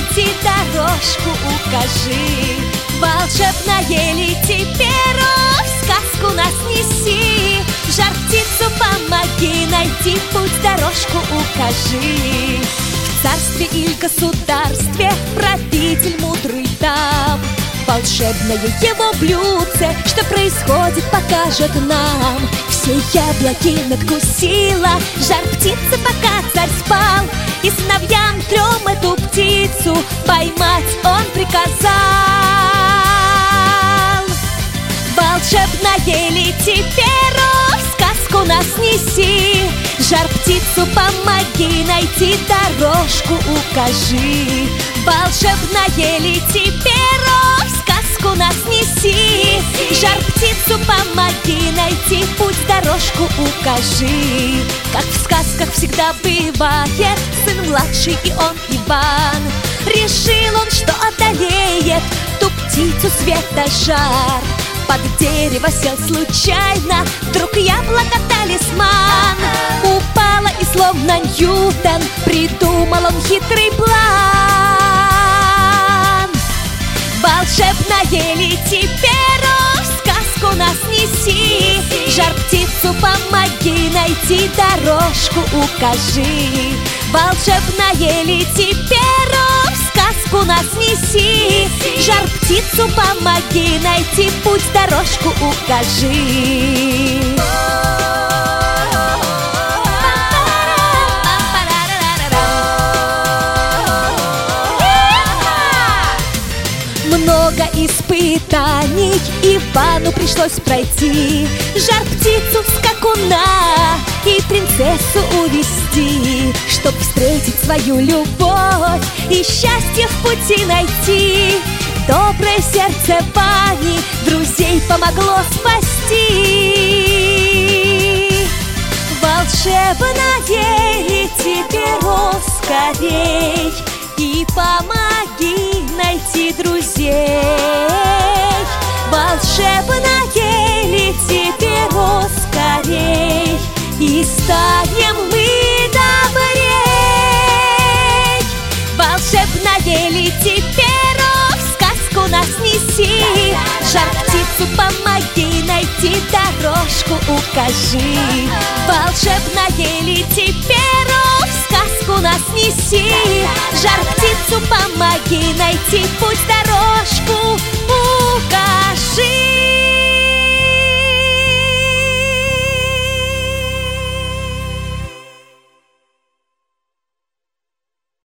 лети, дорожку укажи. Волшебное лети, перо, в сказку нас неси. Жар птицу помоги найти путь, дорожку укажи. В царстве или государстве правитель мудрый там. Волшебное его блюдце, что происходит, покажет нам. Все яблоки надкусила жар птицы, пока царь спал. И сыновьям трем эту птицу поймать он приказал. Волшебное лети, перо, в сказку нас неси. Жар птицу помоги найти, дорожку укажи. Волшебное лети, перо, в сказку нас неси. Жар птицу помоги найти путь, дорожку укажи. Как в сказках всегда бывает, сын младший и он Иван. Решил он, что одолеет ту птицу светожар. Под дерево сел случайно, вдруг яблоко талисман. Упала и словно Ньютон придумал он хитрый план. Волшебное лети, перо, в сказку нас неси. Жар птицу помоги найти, дорожку укажи. Волшебное лети, перо, в сказку нас неси. Жар птицу помоги найти путь, дорожку укажи. Много испытаний Ивану пришлось пройти. Жар птицу, скакуна и принцессу увести, чтоб встретить свою любовь и счастье в пути найти. Доброе сердце Вани друзей помогло спасти. Волшебное лети, перо, скорей, и помоги найти друзей. Волшебное лети, перо, скорей, и станем мы добрей. Волшебное лети, перо, в сказку нас неси. Жар птицу помоги найти, дорожку укажи. Волшебное лети, перо, в сказку нас неси. Жар птицу помоги найти путь, дорожку